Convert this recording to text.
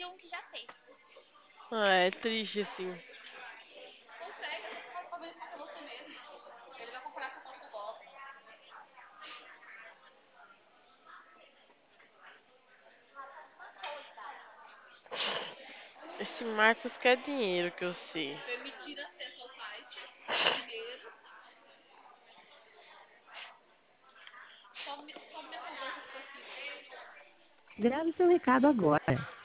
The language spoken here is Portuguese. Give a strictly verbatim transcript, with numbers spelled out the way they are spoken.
Ah, é triste, assim. Esse Marcos quer dinheiro, que eu sei. Grave seu recado agora.